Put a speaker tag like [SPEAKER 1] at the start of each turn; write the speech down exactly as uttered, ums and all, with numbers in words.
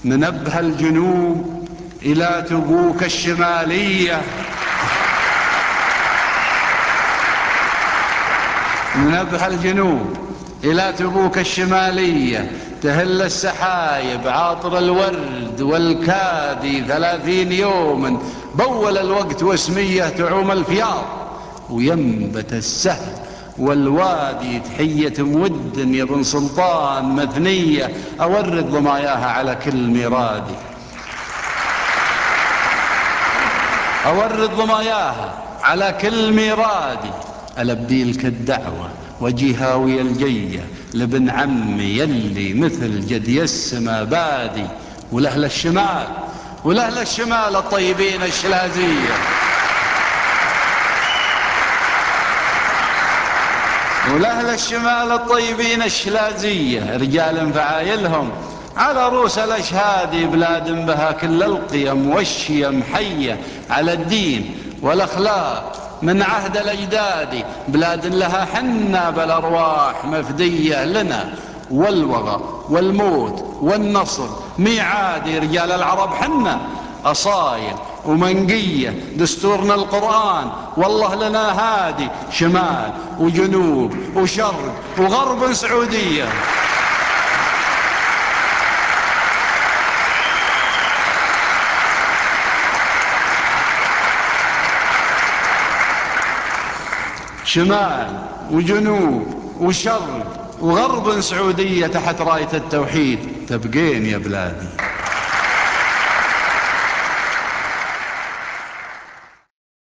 [SPEAKER 1] ننبه الجنوب إلى تبوك الشمالية، ننبه الجنوب إلى تبوك الشمالية، تهل السحايب عاطر الورد والكادي ثلاثين يوما، بول الوقت واسمية تعوم الفياض، وينبت السهل والوادي تحية مود يا بن سلطان مثنية، أورد ضماياها على كل ميرادي، أورد ضماياها على كل ميرادي، ألبي لك الدعوة وجهاوي الجية لابن عمي يلي مثل جد السما بادي، ولأهل الشمال ولأهل الشمال الطيبين الشلازية، ولأهل الشمال الطيبين الشلازية، رجال فعايلهم على رؤوس الأشهاد، بلاد بها كل القيم والشيم حية على الدين والأخلاق من عهد الأجداد، بلاد لها حنة بالأرواح مفدية لنا، والوغى والموت والنصر ميعادي، رجال العرب حنة أصايل ومنقية، دستورنا القرآن والله لنا هادي، شمال وجنوب وشرق وغرب سعودية. شمال وجنوب وشرق وغرب سعودية تحت راية التوحيد، تبقين يا بلادي.